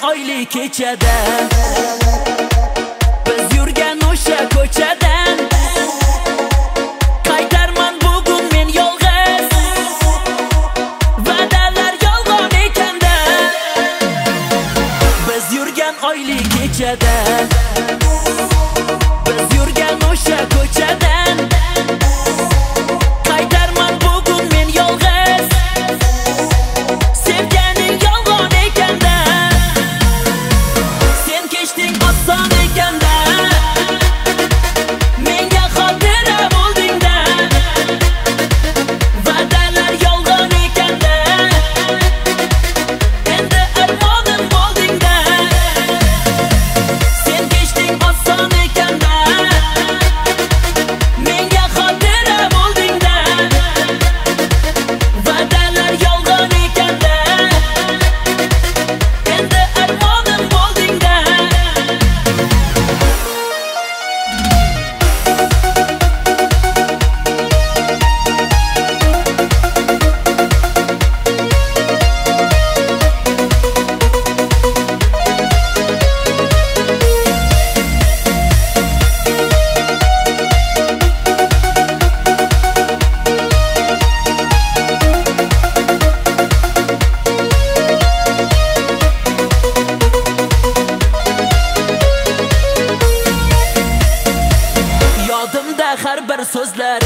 oyli kechada biz yurgan o'sha ko'chadan qaytarman bugun men yolg'iz va'dalar yolg'on ekanda biz yurgan oyli kechada biz yurgan o'sha ko'chadan qaytarman bugun men yolg'iz sevganing yolg'on ekanda sen kechding oson ekanda menga xotira bo'ldingda va'dalar yolg'on ekanda endi armonim bo'ldingda sen kechding oson ekanda menga xotira bo'ldingda va'dalar yolg'on ekanda endi armonim bo'ldingda yodimda har bir so'zlar